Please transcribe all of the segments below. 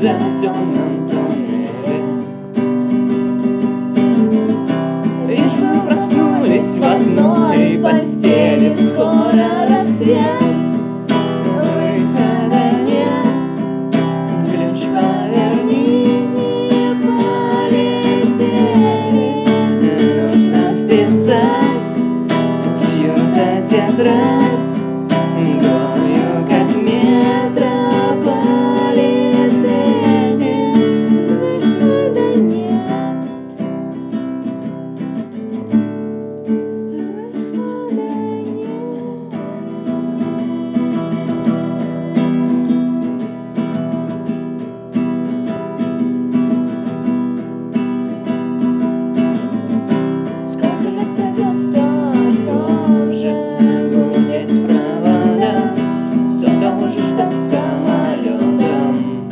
где в темном туннеле. Лишь бы проснулись в одной постели, скоро рассвет, выхода нет, ключ поверни, полетели. Нужно вписать чью-то тетрадь, кровью как метрополитене. Выхода нет, выхода нет. Сколько лет пройдет, все о том же, гудеть провода, все того же ждать самолетом.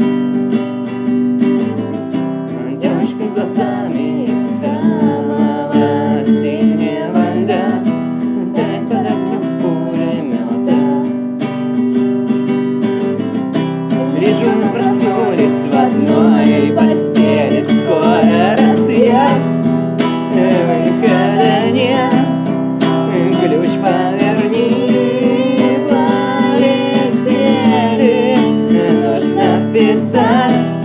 Девочка глазами из самого синего льда, дай под огнем пулемета. Лишь бы мы проснулись в одной постели, скоро рассвет, выхода нет, ключ поверни, полетели. Нужно вписать